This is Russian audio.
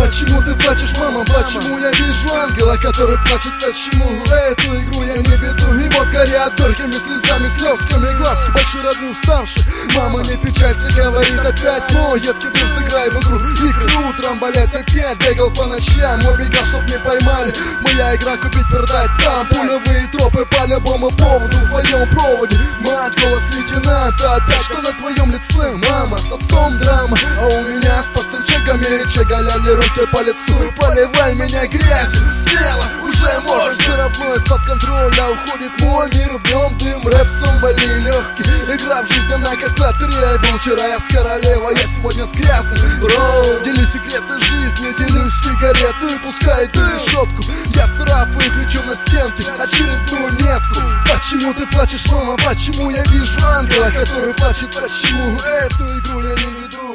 почему ты плачешь, мама? Почему я вижу ангела, который плачет? Почему эту игру я не веду? И вот горят горькими слезами, слезками глазки большие родные уставшие. Мама, не печалься, говорит опять, но едкий дым, сыграй в игру. Игры утром болеть опять, бегал по ночам, убегал, чтоб не поймали. Моя игра купить, продать там, пулевые тропы по любому поводу в твоем проводе. Мать, голос лейтенанта, опять что на твоем лице? Мама, с отцом драма, а у меня с пацанчиками чагаляли руки по лицу. Поливай меня грязью, смело, уже можешь. Все равно из-под контроля уходит мой мир, в нем дым, рэп, сомбали легкий. Игра в жизнь, она как лотерея. Был вчера я с королевой, я сегодня с грязным. Бро, делюсь секреты жизни, делюсь сигареты. Пускай ты решетку, я царапаю, кричу на стенке очередную метку. Почему ты плачешь, мама? Почему я вижу ангела, который плачет? Почему эту игру я не веду?